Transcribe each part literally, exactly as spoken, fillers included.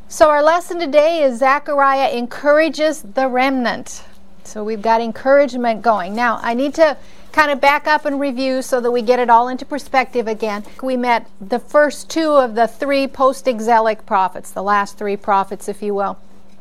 So our lesson today is Zechariah encourages the remnant. So we've got encouragement going. Now, I need to kind of back up and review so that we get it all into perspective again. We met the first two of the three post-exilic prophets, the last three prophets, if you will.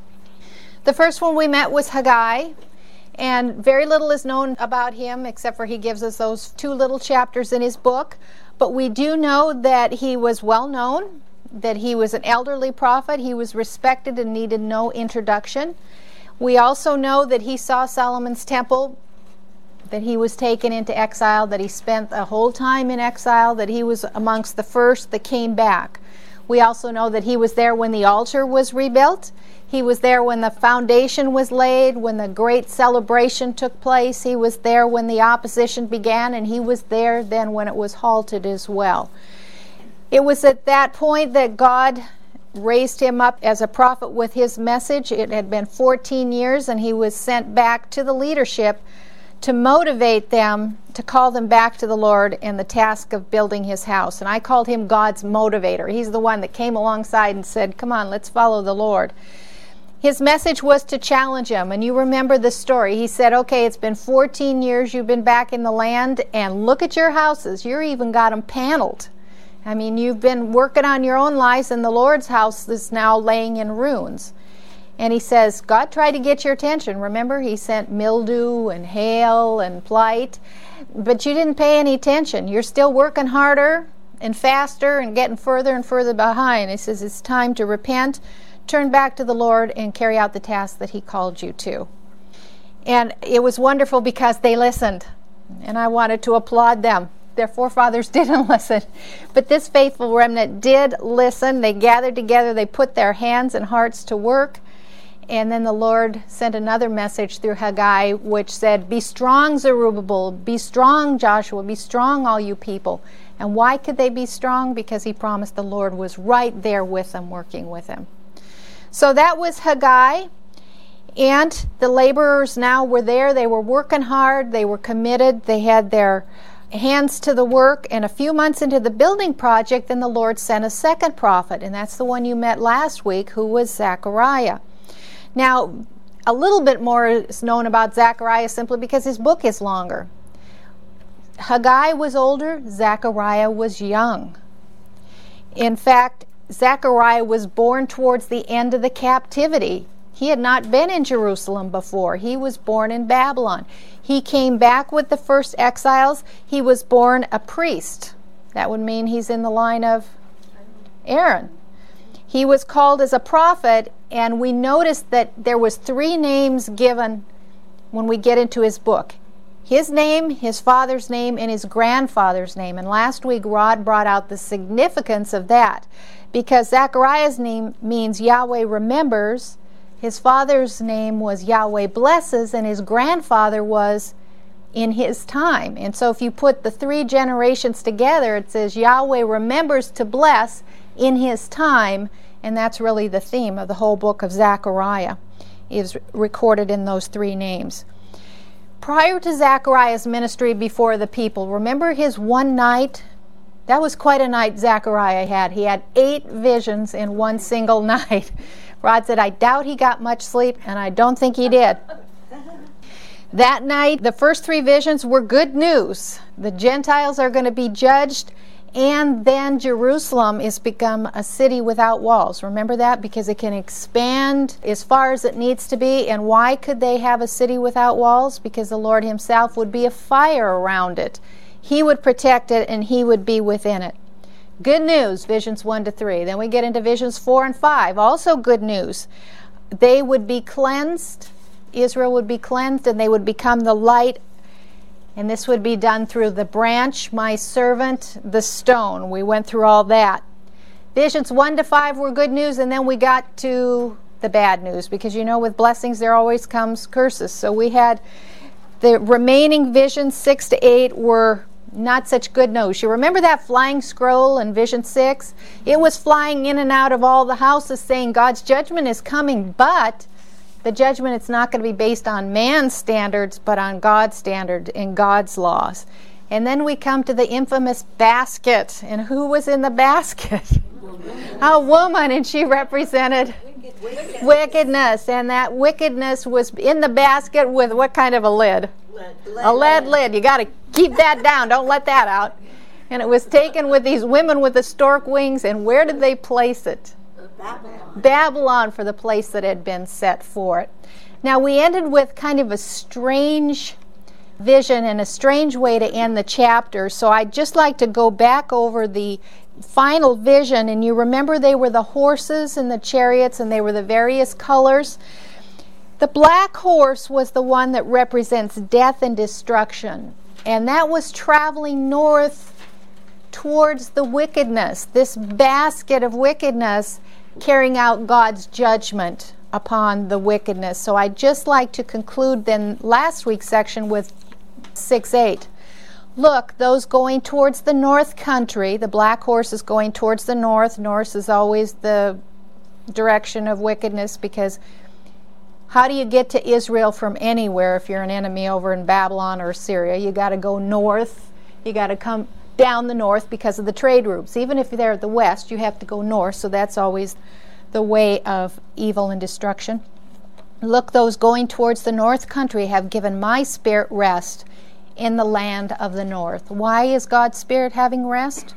The first one we met was Haggai, and very little is known about him except for he gives us those two little chapters in his book. But we do know that he was well known, that he was an elderly prophet, he was respected and needed no introduction. We also know that he saw Solomon's temple, that he was taken into exile, that he spent the whole time in exile, that he was amongst the first that came back. We also know that he was there when the altar was rebuilt. He was there when the foundation was laid, when the great celebration took place. He was there when the opposition began, and he was there then when it was halted as well. It was at that point that God raised him up as a prophet with his message. It had been fourteen years, and he was sent back to the leadership to motivate them, to call them back to the Lord in the task of building his house. And I called him God's motivator. He's the one that came alongside and said, come on, let's follow the Lord. His message was to challenge him. And you remember the story. He said, okay, it's been fourteen years you've been back in the land, and look at your houses. You've even got them paneled. I mean, you've been working on your own lives, and the Lord's house is now laying in ruins. And he says, God tried to get your attention. Remember, he sent mildew and hail and blight, but you didn't pay any attention. You're still working harder and faster and getting further and further behind. He says, it's time to repent, turn back to the Lord, and carry out the task that he called you to. And it was wonderful because they listened, and I wanted to applaud them. Their forefathers didn't listen, but this faithful remnant did listen. They gathered together, they put their hands and hearts to work, and then the Lord sent another message through Haggai which said, be strong, Zerubbabel, be strong, Joshua, be strong, all you people. And why could they be strong? Because he promised the Lord was right there with them, working with them. So that was Haggai, and the laborers now were there. They were working hard, they were committed, they had their hands to the work, and a few months into the building project, then the Lord sent a second prophet, and that's the one you met last week, who was Zechariah. Now, a little bit more is known about Zechariah simply because his book is longer. Haggai was older, Zechariah was young. In fact, Zechariah was born towards the end of the captivity. He had not been in Jerusalem before. He was born in Babylon. He came back with the first exiles. He was born a priest. That would mean he's in the line of Aaron. He was called as a prophet, and we noticed that there was three names given when we get into his book. His name, his father's name, and his grandfather's name. And last week Rod brought out the significance of that, because Zechariah's name means Yahweh remembers. His father's name was Yahweh blesses, and his grandfather was in his time. And so if you put the three generations together, it says Yahweh remembers to bless in his time, and that's really the theme of the whole book of Zechariah, is recorded in those three names. Prior to Zechariah's ministry before the people, remember his one night? That was quite a night Zechariah had. He had eight visions in one single night. Rod said, I doubt he got much sleep, and I don't think he did. That night, the first three visions were good news. The Gentiles are going to be judged, and then Jerusalem is become a city without walls. Remember that? Because it can expand as far as it needs to be. And why could they have a city without walls? Because the Lord himself would be a fire around it. He would protect it, and he would be within it. Good news, visions one to three. Then we get into visions four and five. Also good news. They would be cleansed. Israel would be cleansed, and they would become the light. And this would be done through the branch, my servant, the stone. We went through all that. Visions one to five were good news, and then we got to the bad news, because you know with blessings there always comes curses. So we had the remaining visions six to eight were not such good news. You remember that flying scroll in vision six? It was flying in and out of all the houses saying God's judgment is coming, but the judgment, it's not going to be based on man's standards, but on God's standard and God's laws. And then we come to the infamous basket. And who was in the basket? A woman, and she represented wickedness. wickedness. And that wickedness was in the basket with what kind of a lid? Lead. Lead. A lead lid. You got to keep that down. Don't let that out. And it was taken with these women with the stork wings. And where did they place it? Babylon. Babylon, for the place that had been set for it. Now, we ended with kind of a strange vision and a strange way to end the chapter. So I'd just like to go back over the final vision. And you remember they were the horses and the chariots, and they were the various colors. The black horse was the one that represents death and destruction. And that was traveling north towards the wickedness, this basket of wickedness, carrying out God's judgment upon the wickedness. So I'd just like to conclude then last week's section with six eight. Look, those going towards the north country, the black horse is going towards the north. North is always the direction of wickedness, because how do you get to Israel from anywhere if you're an enemy over in Babylon or Syria? You got to go north. You got to come down the north because of the trade routes. Even if they're at the west, you have to go north, so that's always the way of evil and destruction. Look, those going towards the north country have given my spirit rest in the land of the north. Why is God's spirit having rest?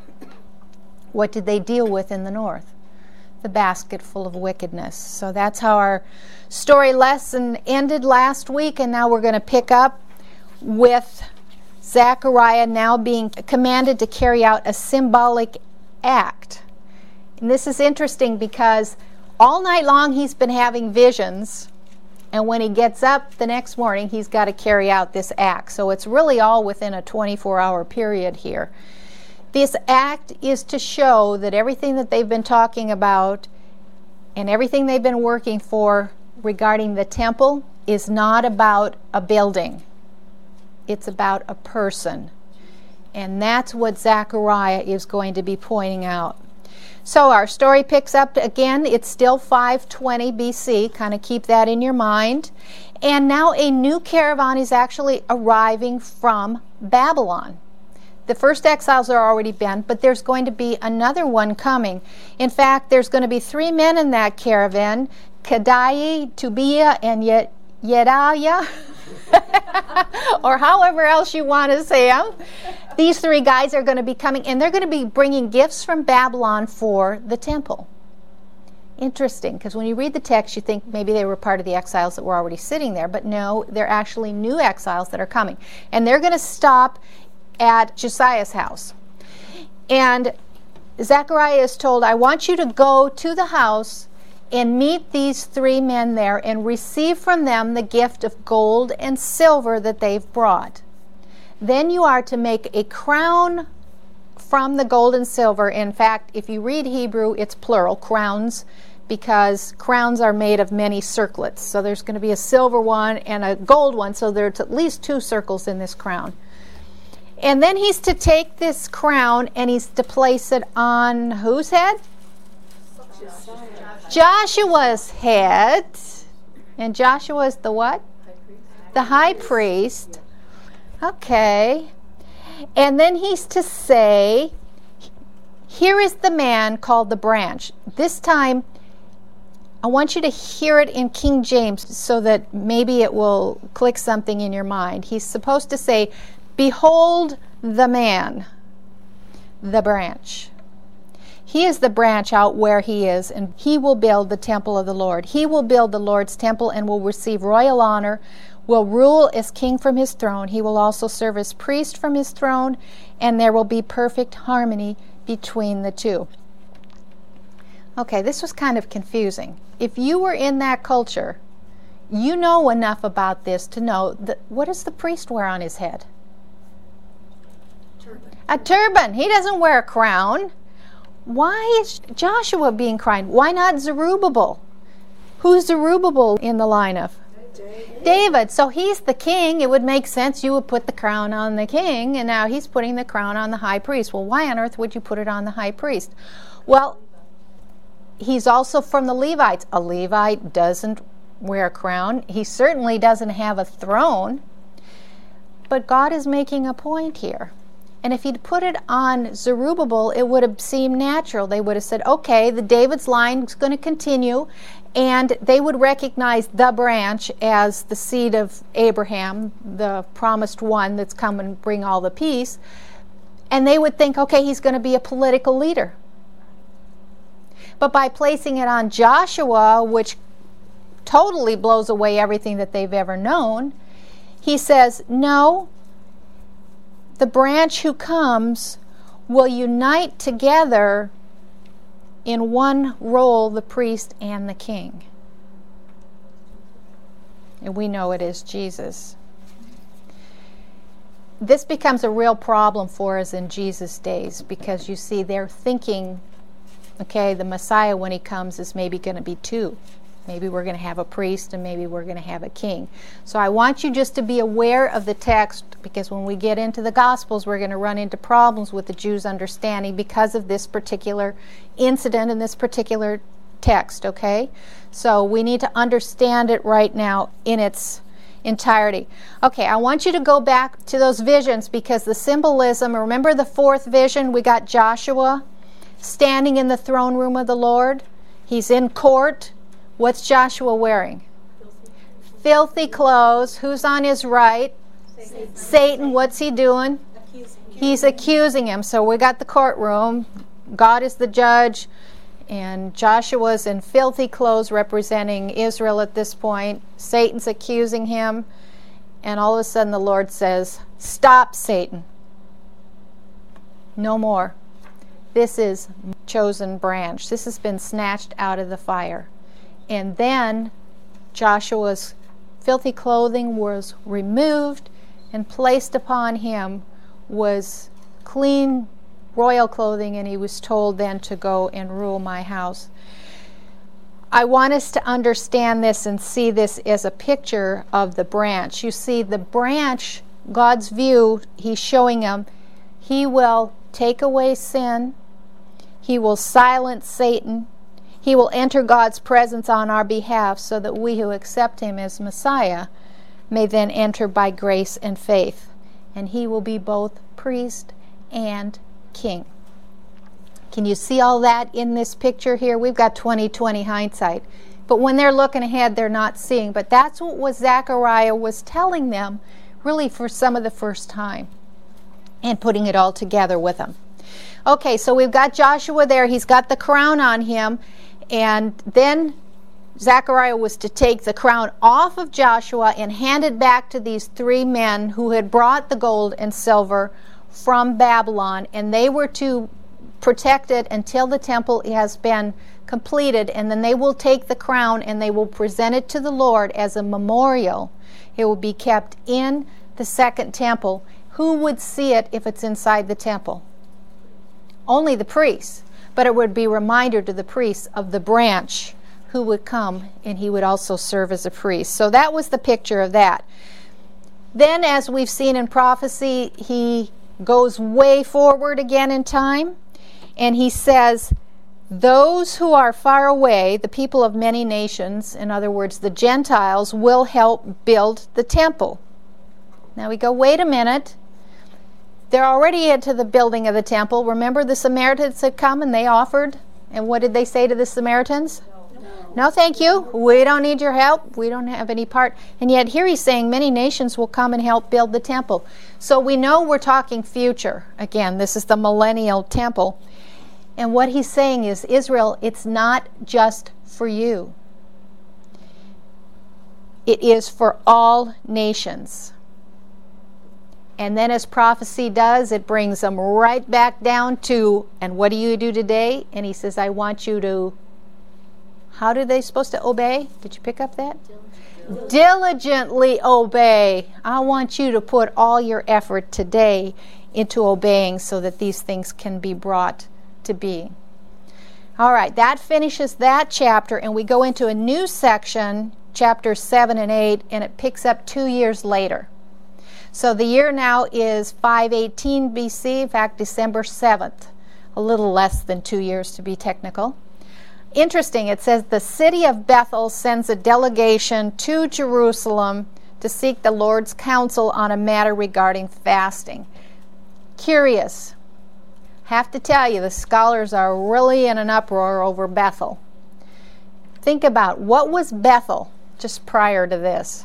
What did they deal with in the north? The basket full of wickedness. So that's how our story lesson ended last week, and now we're going to pick up with Zechariah now being commanded to carry out a symbolic act. And this is interesting because all night long he's been having visions, and when he gets up the next morning he's got to carry out this act. So it's really all within a twenty-four hour period here. This act is to show that everything that they've been talking about and everything they've been working for regarding the temple is not about a building. It's about a person. And that's what Zechariah is going to be pointing out. So our story picks up again. It's still five twenty B C. Kind of keep that in your mind. And now a new caravan is actually arriving from Babylon. The first exiles are already been, but there's going to be another one coming. In fact, there's going to be three men in that caravan: Kedai, Tobiah, and Yet Yedaiah, or however else you want to say them. These three guys are going to be coming, and they're going to be bringing gifts from Babylon for the temple. Interesting, because when you read the text, you think maybe they were part of the exiles that were already sitting there, but no, they're actually new exiles that are coming. And they're going to stop at Josiah's house. And Zechariah is told, I want you to go to the house and meet these three men there and receive from them the gift of gold and silver that they've brought. Then you are to make a crown from the gold and silver. In fact, if you read Hebrew, it's plural, crowns, because crowns are made of many circlets. So there's going to be a silver one and a gold one, so there's at least two circles in this crown. And then he's to take this crown and he's to place it on whose head? Joshua's head. And Joshua's the what? The high priest. Okay. And then he's to say, here is the man called the branch. This time, I want you to hear it in King James so that maybe it will click something in your mind. He's supposed to say, behold the man, the branch. He is the branch out where he is, and he will build the temple of the Lord. He will build the Lord's temple and will receive royal honor, will rule as king from his throne. He will also serve as priest from his throne, and there will be perfect harmony between the two. Okay, this was kind of confusing. If you were in that culture, you know enough about this to know that what does the priest wear on his head? Turban. A turban. He doesn't wear a crown. Why is Joshua being crowned? Why not Zerubbabel? Who's Zerubbabel in the line of? David. David. So he's the king. It would make sense you would put the crown on the king, and now he's putting the crown on the high priest. Well, why on earth would you put it on the high priest? Well, he's also from the Levites. A Levite doesn't wear a crown. He certainly doesn't have a throne. But God is making a point here. And if he'd put it on Zerubbabel, it would have seemed natural. They would have said, okay, the David's line is going to continue, and they would recognize the branch as the seed of Abraham, the promised one that's come and bring all the peace. And they would think, okay, he's going to be a political leader. But by placing it on Joshua, which totally blows away everything that they've ever known, he says, no, the branch who comes will unite together in one role, the priest and the king. And we know it is Jesus. This becomes a real problem for us in Jesus' days, because you see, they're thinking, okay, the Messiah, when he comes, is maybe going to be two. Maybe we're going to have a priest and maybe we're going to have a king. So I want you just to be aware of the text, because when we get into the Gospels, we're going to run into problems with the Jews' understanding because of this particular incident in this particular text, okay? So we need to understand it right now in its entirety. Okay, I want you to go back to those visions, because the symbolism, remember the fourth vision, we got Joshua standing in the throne room of the Lord. He's in court. What's Joshua wearing? Filthy, Filthy clothes. Who's on his right? Satan. Satan. What's he doing? Accusing He's accusing him. So we got the courtroom. God is the judge. And Joshua's in filthy clothes representing Israel at this point. Satan's accusing him. And all of a sudden the Lord says, stop, Satan. No more. This is chosen branch. This has been snatched out of the fire. And then Joshua's filthy clothing was removed, and placed upon him was clean royal clothing, and he was told then to go and rule my house. I want us to understand this and see this as a picture of the branch. You see, the branch, God's view, he's showing him, he will take away sin, he will silence Satan, he will enter God's presence on our behalf, so that we who accept him as Messiah may then enter by grace and faith. And he will be both priest and king. Can you see all that in this picture here? We've got twenty twenty hindsight. But when they're looking ahead, they're not seeing. But that's what was Zechariah was telling them, really for some of the first time, and putting it all together with them. Okay, so we've got Joshua there. He's got the crown on him. And then Zechariah was to take the crown off of Joshua and hand it back to these three men who had brought the gold and silver from Babylon. And they were to protect it until the temple has been completed. And then they will take the crown and they will present it to the Lord as a memorial. It will be kept in the second temple. Who would see it if it's inside the temple? Only the priests. But it would be a reminder to the priests of the branch who would come, and he would also serve as a priest. So that was the picture of that. Then, as we've seen in prophecy, he goes way forward again in time, and he says, those who are far away, the people of many nations, in other words, the Gentiles, will help build the temple. Now we go, wait a minute. They're already into the building of the temple. Remember, the Samaritans had come and they offered. And what did they say to the Samaritans? No, no. No, thank you. We don't need your help. We don't have any part. And yet here he's saying many nations will come and help build the temple. So we know we're talking future. Again, this is the millennial temple. And what he's saying is, Israel, it's not just for you. It is for all nations. And then as prophecy does, it brings them right back down to, and what do you do today? And he says, I want you to, how are they supposed to obey? Did you pick up that? Diligently. Diligently obey. I want you to put all your effort today into obeying so that these things can be brought to being. All right, that finishes that chapter, and we go into a new section, chapters seven and eight, and it picks up two years later. So the year now is five eighteen B C, in fact, December seventh, a little less than two years to be technical. Interesting, it says the city of Bethel sends a delegation to Jerusalem to seek the Lord's counsel on a matter regarding fasting. Curious. Have to tell you, the scholars are really in an uproar over Bethel. Think about, what was Bethel just prior to this?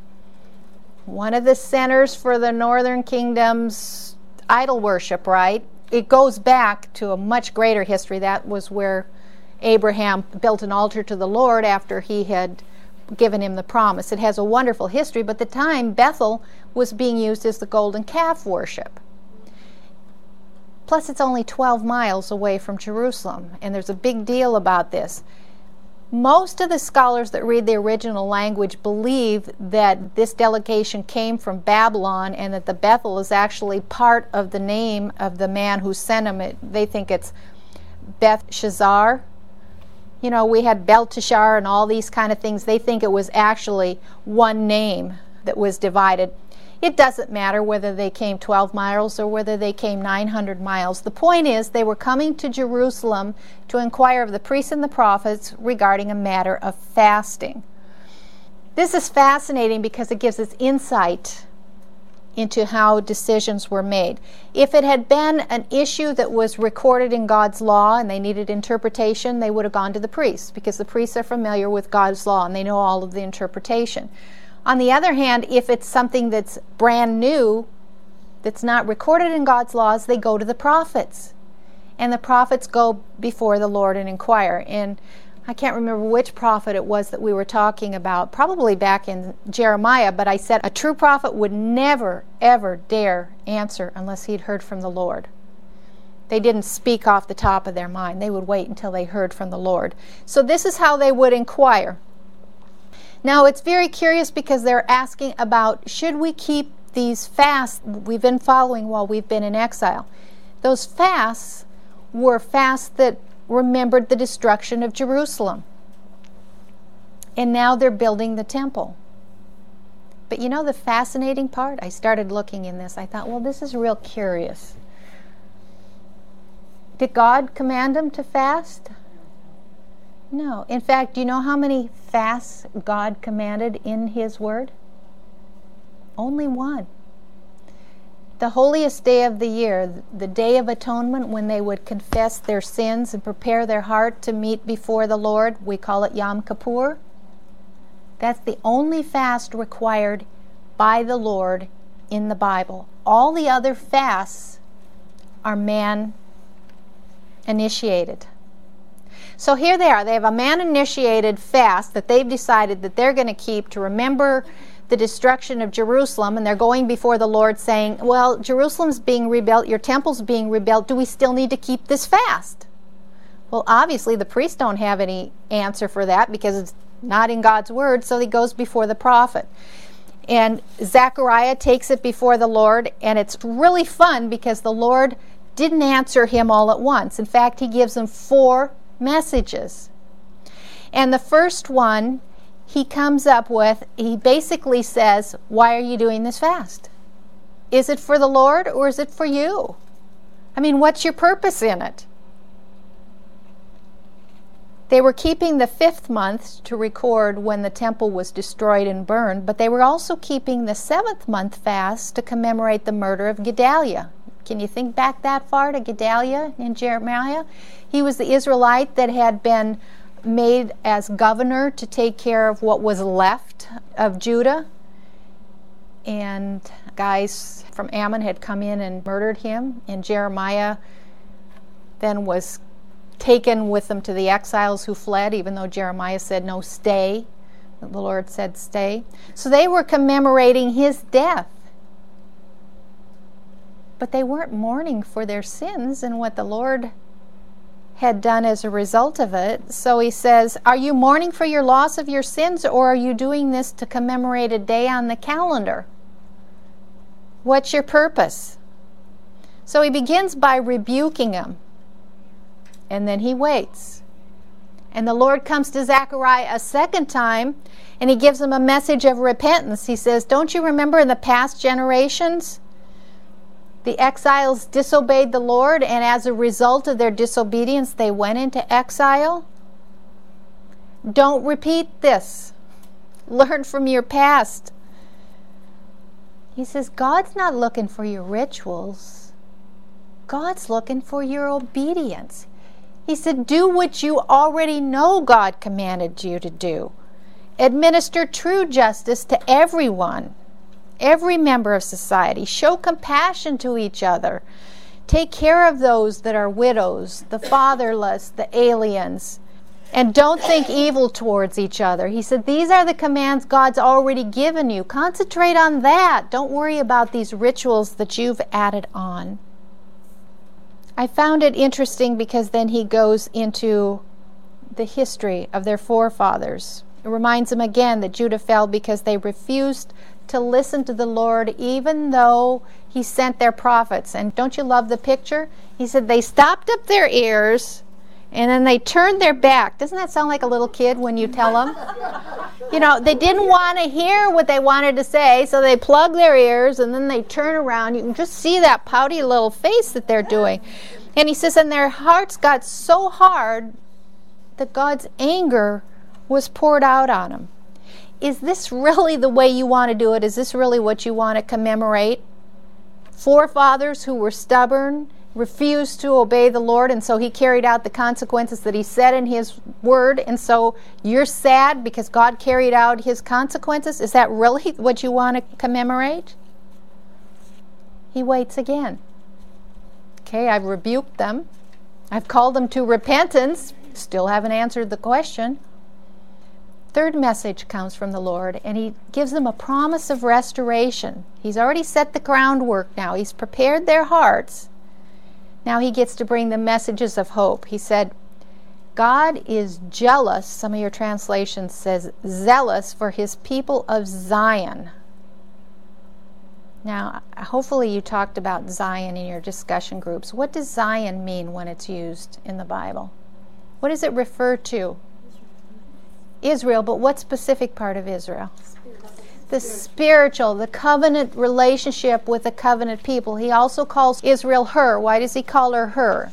One of the centers for the northern kingdom's idol worship, right? It goes back to a much greater history. That was where Abraham built an altar to the Lord after he had given him the promise. It has a wonderful history, but at the time Bethel was being used as the golden calf worship. Plus, it's only twelve miles away from Jerusalem, and there's a big deal about this. Most of the scholars that read the original language believe that this delegation came from Babylon and that the Bethel is actually part of the name of the man who sent them. It, they think it's Bethshazar. You know, we had Belteshazzar and all these kind of things. They think it was actually one name that was divided. It doesn't matter whether they came twelve miles or whether they came nine hundred miles. The point is, they were coming to Jerusalem to inquire of the priests and the prophets regarding a matter of fasting. This is fascinating because it gives us insight into how decisions were made. If it had been an issue that was recorded in God's law and they needed interpretation, they would have gone to the priests, because the priests are familiar with God's law and they know all of the interpretation. On the other hand, if it's something that's brand new, that's not recorded in God's laws, they go to the prophets. And the prophets go before the Lord and inquire. And I can't remember which prophet it was that we were talking about, probably back in Jeremiah, but I said a true prophet would never, ever dare answer unless he'd heard from the Lord. They didn't speak off the top of their mind. They would wait until they heard from the Lord. So this is how they would inquire. Now, it's very curious because they're asking about, should we keep these fasts we've been following while we've been in exile? Those fasts were fasts that remembered the destruction of Jerusalem. And now they're building the temple. But you know the fascinating part? I started looking in this. I thought, well, this is real curious. Did God command them to fast? No. In fact, do you know how many fasts God commanded in His Word? Only one. The holiest day of the year, the Day of Atonement, when they would confess their sins and prepare their heart to meet before the Lord, we call it Yom Kippur. That's the only fast required by the Lord in the Bible. All the other fasts are man-initiated. So here they are. They have a man-initiated fast that they've decided that they're going to keep to remember the destruction of Jerusalem, and they're going before the Lord saying, well, Jerusalem's being rebuilt, your temple's being rebuilt, do we still need to keep this fast? Well, obviously the priests don't have any answer for that because it's not in God's Word, so he goes before the prophet. And Zechariah takes it before the Lord, and it's really fun because the Lord didn't answer him all at once. In fact, he gives him four messages. And the first one he comes up with, he basically says, why are you doing this fast? Is it for the Lord or is it for you? I mean, what's your purpose in it? They were keeping the fifth month to record when the temple was destroyed and burned, but they were also keeping the seventh month fast to commemorate the murder of Gedaliah. Can you think back that far to Gedaliah in Jeremiah? He was the Israelite that had been made as governor to take care of what was left of Judah. And guys from Ammon had come in and murdered him. And Jeremiah then was taken with them to the exiles who fled, even though Jeremiah said, no, stay. The Lord said, stay. So they were commemorating his death. But they weren't mourning for their sins and what the Lord had done as a result of it. So he says, are you mourning for your loss of your sins, or are you doing this to commemorate a day on the calendar? What's your purpose? So he begins by rebuking them, and then he waits. And the Lord comes to Zechariah a second time, and he gives him a message of repentance. He says, don't you remember in the past generations, the exiles disobeyed the Lord, and as a result of their disobedience, they went into exile? Don't repeat this. Learn from your past. He says, God's not looking for your rituals. God's looking for your obedience. He said, do what you already know God commanded you to do. Administer true justice to everyone, every member of society. Show compassion to each other. Take care of those that are widows, the fatherless, the aliens. And don't think evil towards each other. He said, these are the commands God's already given you. Concentrate on that. Don't worry about these rituals that you've added on. I found it interesting because then he goes into the history of their forefathers. It reminds them again that Judah fell because they refused to listen to the Lord even though he sent their prophets. And don't you love the picture? He said they stopped up their ears and then they turned their back. Doesn't that sound like a little kid when you tell them? You know, they didn't want to hear what they wanted to say, so they plug their ears and then they turn around. You can just see that pouty little face that they're doing. And he says, and their hearts got so hard that God's anger was poured out on them. Is this really the way you want to do it? Is this really what you want to commemorate? Forefathers who were stubborn, refused to obey the Lord, and so he carried out the consequences that he said in his word, and so you're sad because God carried out his consequences? Is that really what you want to commemorate? He waits again. Okay, I've rebuked them. I've called them to repentance. Still haven't answered the question. Third message comes from the Lord, and he gives them a promise of restoration. He's already set the groundwork now. He's prepared their hearts. Now he gets to bring the messages of hope. He said, God is jealous, some of your translations says zealous, for his people of Zion. Now, hopefully you talked about Zion in your discussion groups. What does Zion mean when it's used in the Bible? What does it refer to? Israel, but what specific part of Israel? The spiritual, the covenant relationship with the covenant people. He also calls Israel her. Why does he call her her?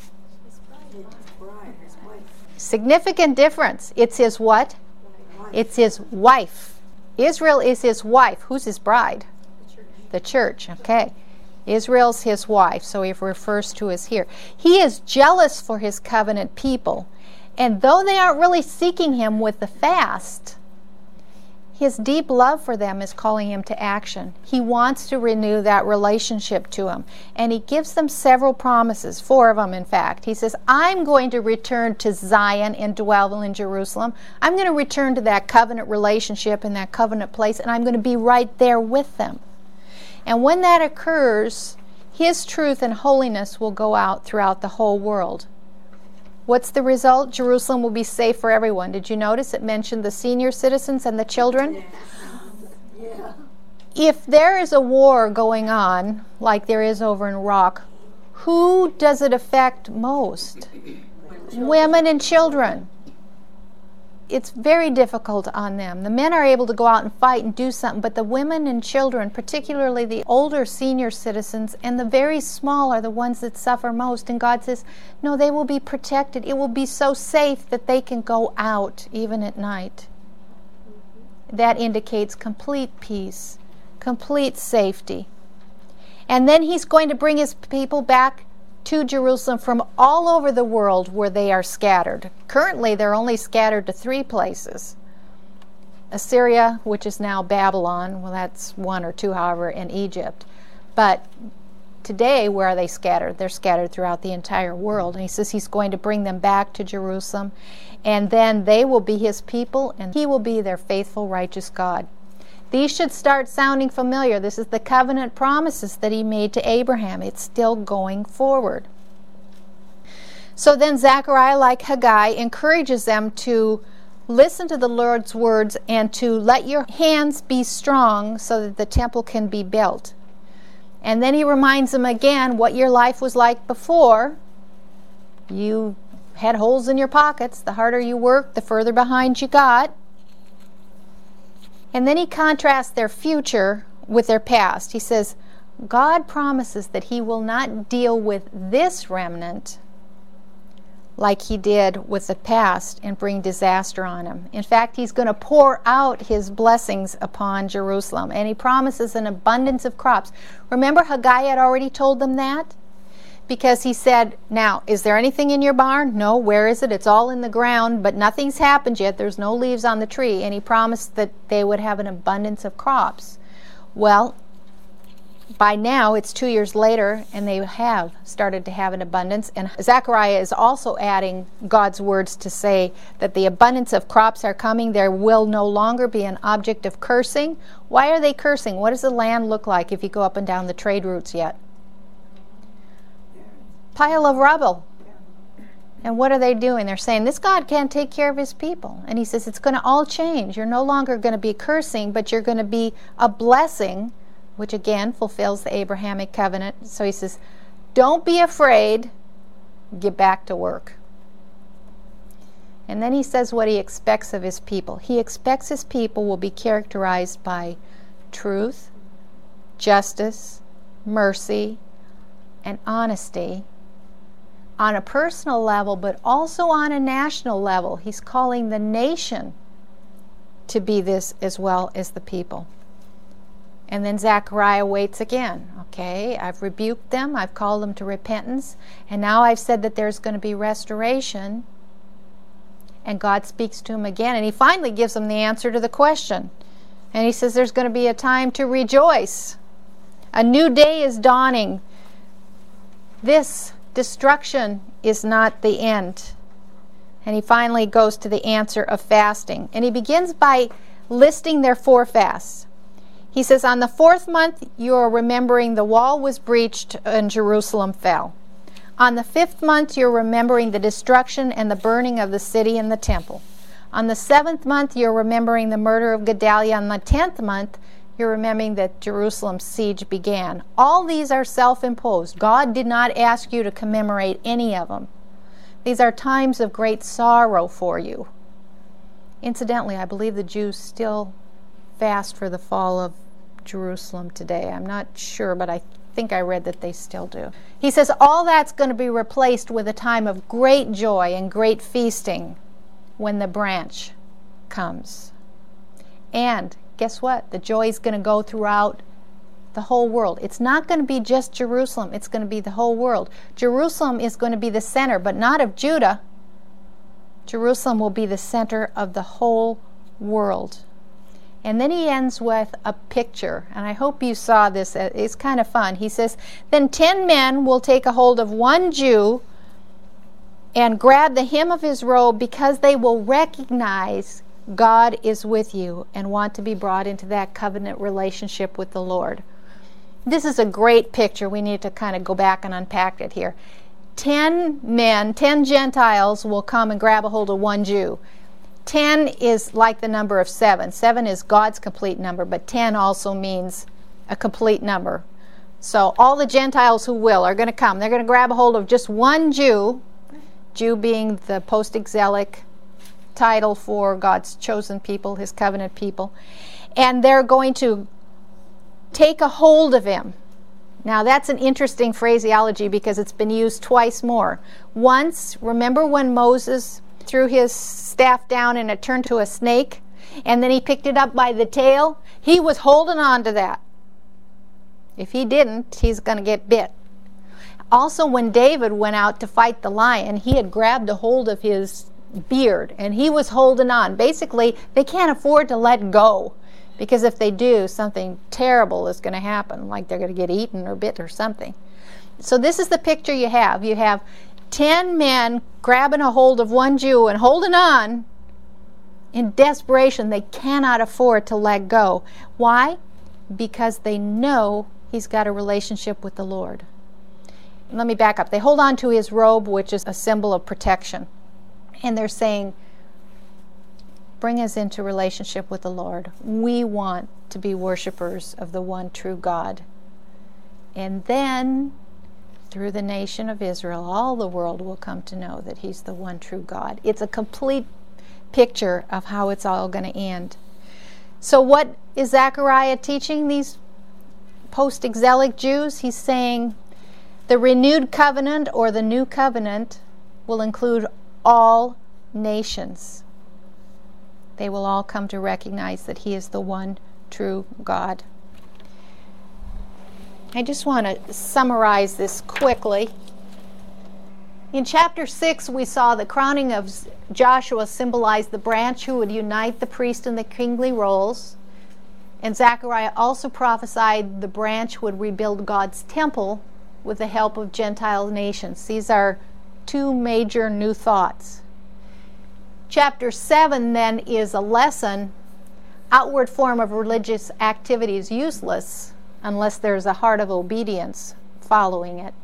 Significant difference. It's his what? It's his wife. Israel is his wife. Who's his bride? The church. Okay. Israel's his wife, so he refers to as here. He is jealous for his covenant people. And though they aren't really seeking him with the fast, his deep love for them is calling him to action. He wants to renew that relationship to him. And he gives them several promises, four of them in fact. He says, I'm going to return to Zion and dwell in Jerusalem. I'm going to return to that covenant relationship and that covenant place, and I'm going to be right there with them. And when that occurs, his truth and holiness will go out throughout the whole world. What's the result? Jerusalem will be safe for everyone. Did you notice it mentioned the senior citizens and the children? Yeah. If there is a war going on, like there is over in Iraq, who does it affect most? Women and children. It's very difficult on them. The men are able to go out and fight and do something, but the women and children, particularly the older senior citizens and the very small, are the ones that suffer most. And God says, no, they will be protected. It will be so safe that they can go out even at night. That indicates complete peace, complete safety. And then he's going to bring his people back to Jerusalem from all over the world where they are scattered. Currently, they're only scattered to three places. Assyria, which is now Babylon, well, that's one or two, however, in Egypt. But today, where are they scattered? They're scattered throughout the entire world. And he says he's going to bring them back to Jerusalem, and then they will be his people, and he will be their faithful, righteous God. These should start sounding familiar. This is the covenant promises that he made to Abraham. It's still going forward. So then Zechariah, like Haggai, encourages them to listen to the Lord's words and to let your hands be strong so that the temple can be built. And then he reminds them again what your life was like before. You had holes in your pockets. The harder you worked, the further behind you got. And then he contrasts their future with their past. He says, God promises that he will not deal with this remnant like he did with the past and bring disaster on him. In fact, he's going to pour out his blessings upon Jerusalem, and he promises an abundance of crops. Remember, Haggai had already told them that? because he said, now, is there anything in your barn? No. Where is it? It's all in the ground, but nothing's happened yet. There's no leaves on the tree. And he promised that they would have an abundance of crops. Well, by now, it's two years later, and they have started to have an abundance. And Zechariah is also adding God's words to say that the abundance of crops are coming. There will no longer be an object of cursing. Why are they cursing? What does the land look like if you go up and down the trade routes yet? Pile of rubble. And what are they doing? They're saying, this God can't take care of his people. And he says, it's going to all change. You're no longer going to be cursing, but you're going to be a blessing, which again fulfills the Abrahamic covenant. So he says, don't be afraid, get back to work. And then he says what he expects of his people. He expects his people will be characterized by truth, justice, mercy, and honesty on a personal level, but also on a national level. He's calling the nation to be this as well as the people. And then Zechariah waits again. Okay, I've rebuked them, I've called them to repentance, and now I've said that there's going to be restoration. And God speaks to him again, and he finally gives him the answer to the question. And he says there's going to be a time to rejoice. A new day is dawning. This destruction is not the end. And he finally goes to the answer of fasting. And he begins by listing their four fasts. He says, on the fourth month you are remembering the wall was breached and Jerusalem fell. On the fifth month you're remembering the destruction and the burning of the city and the temple. On the seventh month you're remembering the murder of Gedaliah. On the tenth month you're remembering that Jerusalem's siege began. All these are self-imposed. God did not ask you to commemorate any of them. These are times of great sorrow for you. Incidentally, I believe the Jews still fast for the fall of Jerusalem today. I'm not sure, but I think I read that they still do. He says all that's going to be replaced with a time of great joy and great feasting when the branch comes. And guess what? The joy is going to go throughout the whole world. It's not going to be just Jerusalem. It's going to be the whole world. Jerusalem is going to be the center, but not of Judah. Jerusalem will be the center of the whole world. And then he ends with a picture, and I hope you saw this. It's kind of fun. He says, then ten men will take a hold of one Jew and grab the hem of his robe because they will recognize God is with you and want to be brought into that covenant relationship with the Lord. This is a great picture. We need to kind of go back and unpack it here. Ten men, ten Gentiles will come and grab a hold of one Jew. Ten is like the number of seven. Seven is God's complete number, but ten also means a complete number. So all the Gentiles who will are going to come. They're going to grab a hold of just one Jew, Jew being the post-exilic title for God's chosen people, his covenant people, and they're going to take a hold of him. Now that's an interesting phraseology because it's been used twice more. Once, remember when Moses threw his staff down and it turned to a snake, and then he picked it up by the tail? He was holding on to that. If he didn't, he's going to get bit. Also, when David went out to fight the lion, he had grabbed a hold of his beard and he was holding on. Basically, they can't afford to let go, because if they do, something terrible is going to happen, like they're going to get eaten or bit or something. So this is the picture you have. You have ten men grabbing a hold of one Jew and holding on in desperation. They cannot afford to let go. Why? Because they know he's got a relationship with the Lord. Let me back up. They hold on to his robe, which is a symbol of protection. And they're saying, bring us into relationship with the Lord. We want to be worshipers of the one true God. And then, through the nation of Israel, all the world will come to know that he's the one true God. It's a complete picture of how it's all going to end. So what is Zechariah teaching these post-exilic Jews? He's saying the renewed covenant or the new covenant will include all nations. They will all come to recognize that he is the one true God. I just want to summarize this quickly. In chapter six, we saw the crowning of Joshua symbolized the branch who would unite the priest and the kingly roles. And Zechariah also prophesied the branch would rebuild God's temple with the help of Gentile nations. These are two major new thoughts. Chapter seven then is a lesson. Outward form of religious activity is useless unless there's a heart of obedience following it.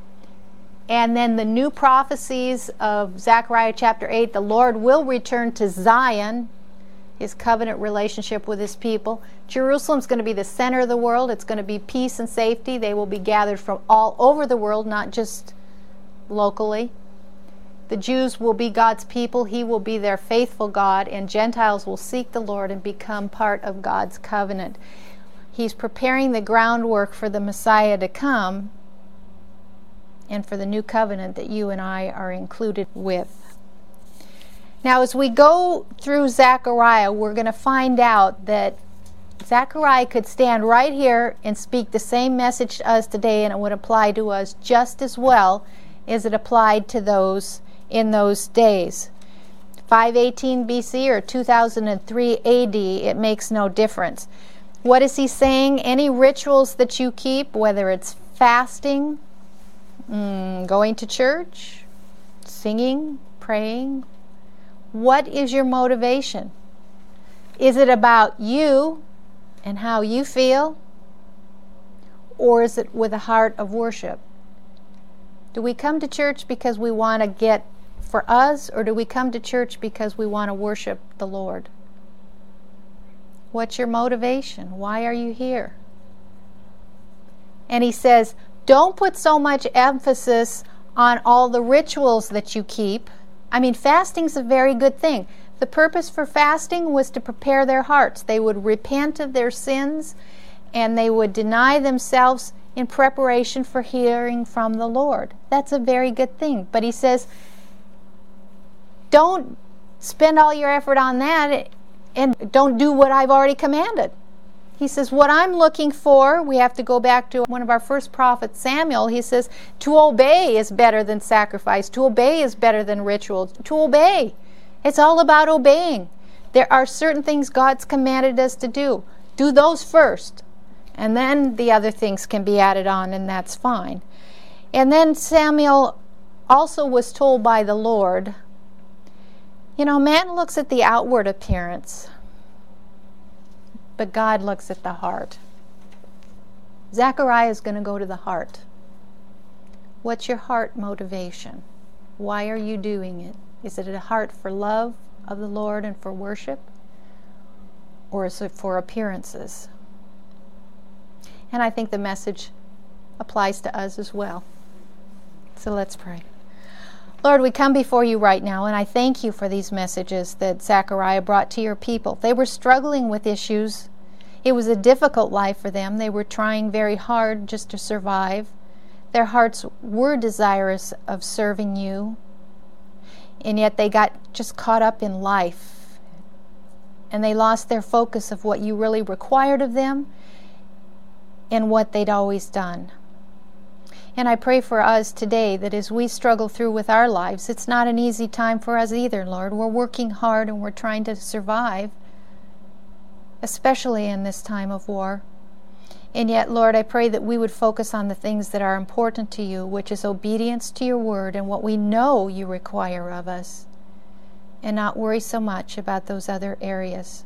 And then the new prophecies of Zechariah chapter eight, the Lord will return to Zion, his covenant relationship with his people. Jerusalem's going to be the center of the world. It's going to be peace and safety. They will be gathered from all over the world, not just locally. The Jews will be God's people. He will be their faithful God, and Gentiles will seek the Lord and become part of God's covenant. He's preparing the groundwork for the Messiah to come and for the new covenant that you and I are included with. Now, as we go through Zechariah, we're going to find out that Zechariah could stand right here and speak the same message to us today, and it would apply to us just as well as it applied to those in those days. five eighteen B C or two thousand three A D, it makes no difference. What is he saying? Any rituals that you keep, whether it's fasting, Mm, going to church, singing, praying. What is your motivation? Is it about you and how you feel? Or is it with a heart of worship? Do we come to church because we want to get for us, or do we come to church because we want to worship the Lord? What's your motivation? Why are you here? And he says, don't put so much emphasis on all the rituals that you keep. I mean, fasting's a very good thing. The purpose for fasting was to prepare their hearts. They would repent of their sins, and they would deny themselves in preparation for hearing from the Lord. That's a very good thing. But he says, don't spend all your effort on that and don't do what I've already commanded. He says, what I'm looking for, we have to go back to one of our first prophets, Samuel. He says, to obey is better than sacrifice. To obey is better than rituals. To obey. It's all about obeying. There are certain things God's commanded us to do. Do those first. And then the other things can be added on, and that's fine. And then Samuel also was told by the Lord, you know, man looks at the outward appearance, but God looks at the heart. Zechariah is going to go to the heart. What's your heart motivation? Why are you doing it? Is it a heart for love of the Lord and for worship? Or is it for appearances? And I think the message applies to us as well. So let's pray. Lord, we come before you right now, and I thank you for these messages that Zechariah brought to your people. They were struggling with issues. It was a difficult life for them. They were trying very hard just to survive. Their hearts were desirous of serving you, and yet they got just caught up in life, and they lost their focus of what you really required of them and what they'd always done. And I pray for us today that as we struggle through with our lives, it's not an easy time for us either, Lord. We're working hard and we're trying to survive, especially in this time of war. And yet, Lord, I pray that we would focus on the things that are important to you, which is obedience to your word and what we know you require of us, and not worry so much about those other areas.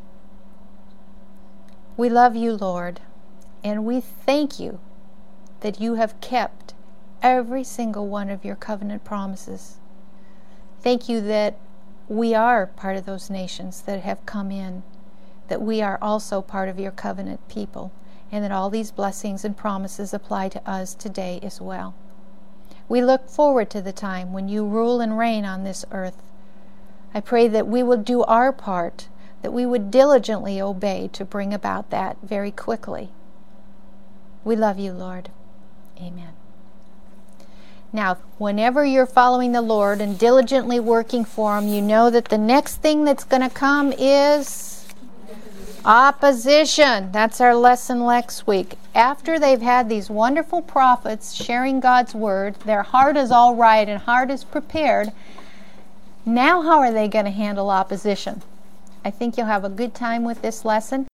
We love you, Lord, and we thank you that you have kept every single one of your covenant promises. Thank you that we are part of those nations that have come in, that we are also part of your covenant people, and that all these blessings and promises apply to us today as well. We look forward to the time when you rule and reign on this earth. I pray that we will do our part, that we would diligently obey to bring about that very quickly. We love you, Lord. Amen. Now, whenever you're following the Lord and diligently working for Him, you know that the next thing that's going to come is Opposition. That's our lesson next week. After they've had these wonderful prophets sharing God's word, their heart is all right and heart is prepared. Now how are they going to handle opposition? I think you'll have a good time with this lesson.